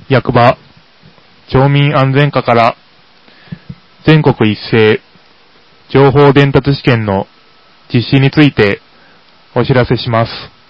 役場、町民安全課から全国一斉情報伝達試験の実施についてお知らせします。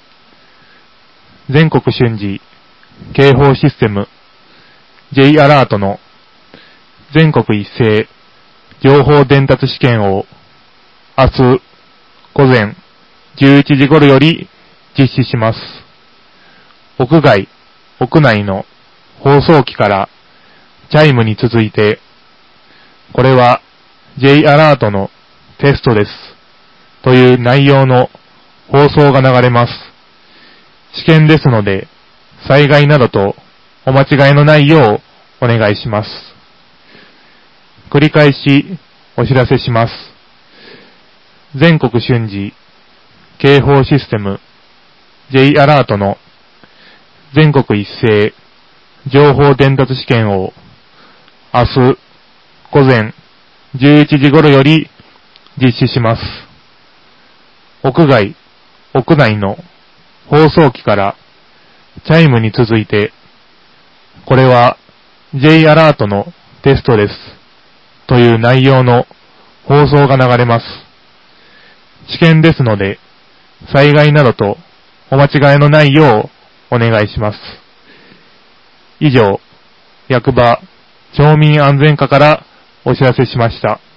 全国瞬時警報システム J アラートの全国一斉情報伝達試験を明日午前11時頃より実施します。屋外、屋内の放送機からチャイムに続いて、これは J アラートのテストですという内容の放送が流れます。試験ですので、災害などとお間違いのないようお願いします。繰り返しお知らせします。全国瞬時警報システム J アラートの全国一斉情報伝達試験を明日午前11時頃より実施します。屋外、屋内の放送機からチャイムに続いて、これは J アラートのテストですという内容の放送が流れます。試験ですので、災害などとお間違いのないようお願いします。以上、役場、町民安全課からお知らせしました。